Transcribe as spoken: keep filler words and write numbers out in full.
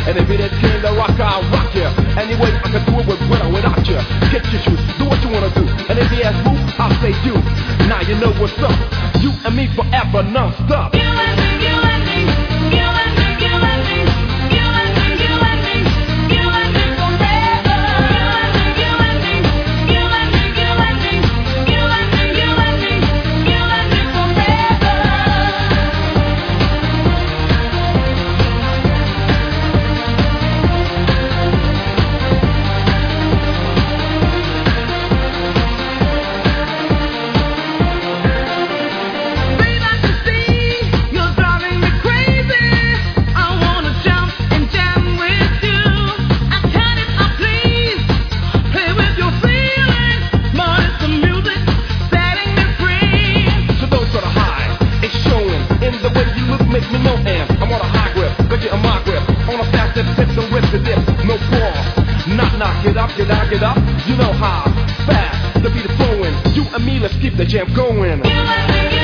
And if it is king to rock, I'll rock ya. Anyway, I can do it with, with or without ya. Get your shoes, do what you wanna do. And if you ask who, I'll say you. Now you know what's up. You and me forever, non-stop. You and me, you and me, you and me, you and me, you and me, you and me, you and me forever. You and me, you and me, you and me, you and me, you and me, you and me, you and me forever. Babe, I can see you're driving me crazy. I wanna jump and jam with you. I can if I please, play with your feelings. More is the music setting me free. So don't try to hide, it's showing in the way you look, make me know. And I'm on a high grip, but you're on my grip. On a fast tip, tip, don't rip the dip, no pause. Knock, knock, get up, get out, get up. You know how fast the beat is flowing. You and me, let's keep the jam going. You and me, you